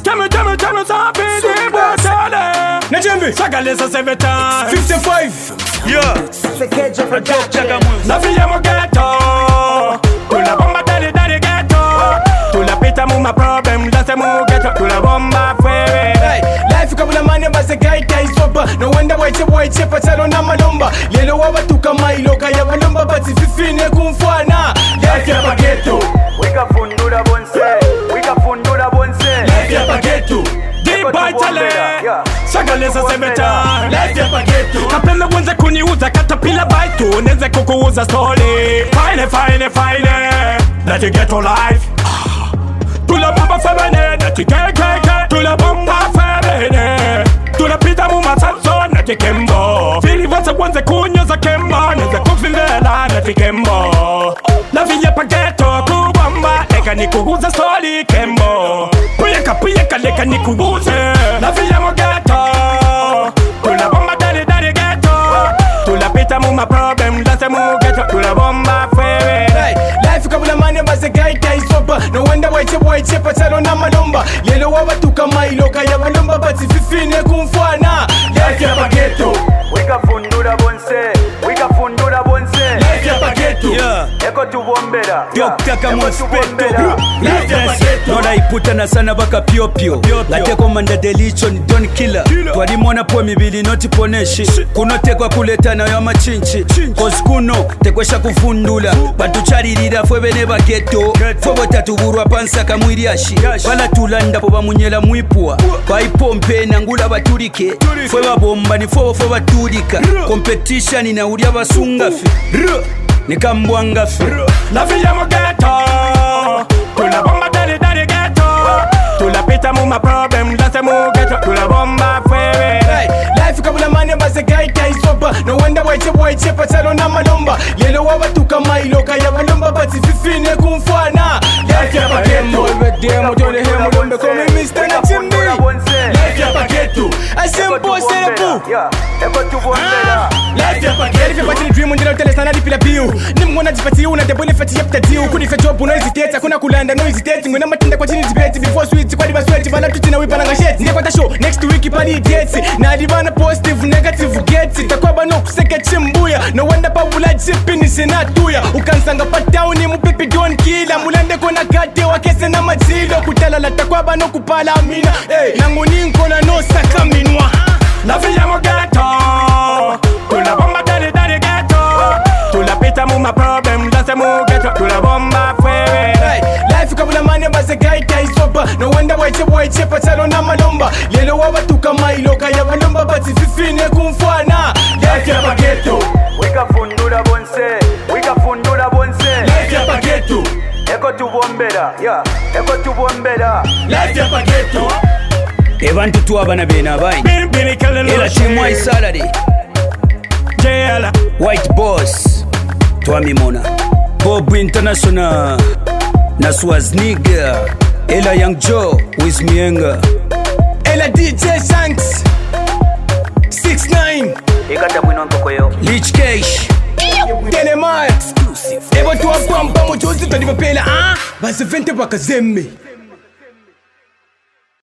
Tell me something, the boy Najembe Sagalesa 7 times 55 Yeah La fille mo ghetto Tu la bomba daddy ghetto Tu la pita mu ma problem Dance mu ghetto Tu la bomba fuere Life kabula mane base gaita isoba No wonder boy chepa chalo na malomba Lelo waba tukama iloka ya malomba Bati fifine kumfwana Life ya bageto Wika fundura bonse Life ya bageto Deep by tale Sagalesa 7 times Life ya bageto Kapenda wenze kuniuza katapila baitu Neze kukuuza story Fine Let you get your life Tula bomba femene Neti keke Tula bomba femene Tula pita mu masanso Neti kembo Fili vanse wenze kunyoza kembo Neze kufindela Neti kembo La vie pa ghetto kubomba Leka ni kuuza story kembo Puyeka leka ni kuuze La vie mo ghetto Tula bomba daddy ghetto Tula pita mu ma problem Dance mu ghetto Tula bomba fuere Life kabula mane base gaita isoba No wonder boy chepa chalo na malomba Lelo waba tukama iloka ya malomba Bati fifine kumfwana Life ya bageto Wika fundura bonse Life ya bageto Eko tubombera Dr. Kamospecto Life ya bageto Nona iputana sana baka pyo Lateko manda delition don't killer Twalimona po mibili noti poneshi Kunotekwa kuleta na ya machinchi Cause kuno tekwesha kufundula Batucharirira fwe bene bageto Fwe batatuburwa pansaka mwiriashi Bala tulanda po bamunyela mwipua Baipompe nangula baturike Fwe babomba ni fwe baturika Competition inauria basungafi Nikambwangafi La vie mo ghetto Tula bomba daddy ghetto Tula pita mu ma problem Dance mu ghetto Tula bomba fuere Life kabula mane base gaita isoba No wonder boy chepa chalo na malomba Lelo waba tukama iloka ya malomba Bati fifine kumfwana Life ya bageto Demo jole hemo lombe kome Mr. Nachimbi Life ya bageto Asempo serepu Eko tubombera Life ya bageto Life ya batini dream Ndila utele sana lipila biu Nimngona jipati una debole fati yapta diu Kunife jobu no hesitate Kuna kulanda no hesitate Ngona matinda kwa chini debate Before sweet Kwa diba sweat Bana tutina wipana ngasheti Ndiye kwa ta show Next week pali dates Na adibana positive negative gets Takwaba no kuseke chimbuya No wonder pabula jipini senatuya Ukansanga patauni mupipi don kila Mulande kona kate wakese na majilo Kutala la takwaba no kupala amina Nangu ninkona no saka minwa La vie mo ghetto Tula bomba daddy ghetto Tula pita mu ma problem Dance mu ghetto Tula bomba fuere Life kabula mane base gaita isoba No wonder boy chepa chalo na malomba Lelo waba tukama iloka ya malomba Bati fifine kumfwana Life ya bageto Wika fundura bonse Life ya bageto Eko tubombera Life ya bageto Ebantu tuwabana bena bayi Bini killing Ela timu wa isalari Jela White Boss Twamimona Bob International na Swazniga Ela Young Joe with Mienga Ela DJ Shanks 6'9" Ikata mwino nkokoyo Lich Cash Telemar Exclusive Ebo tuwa kwa mpa mojozi Tadibapela Basi vente wakazeme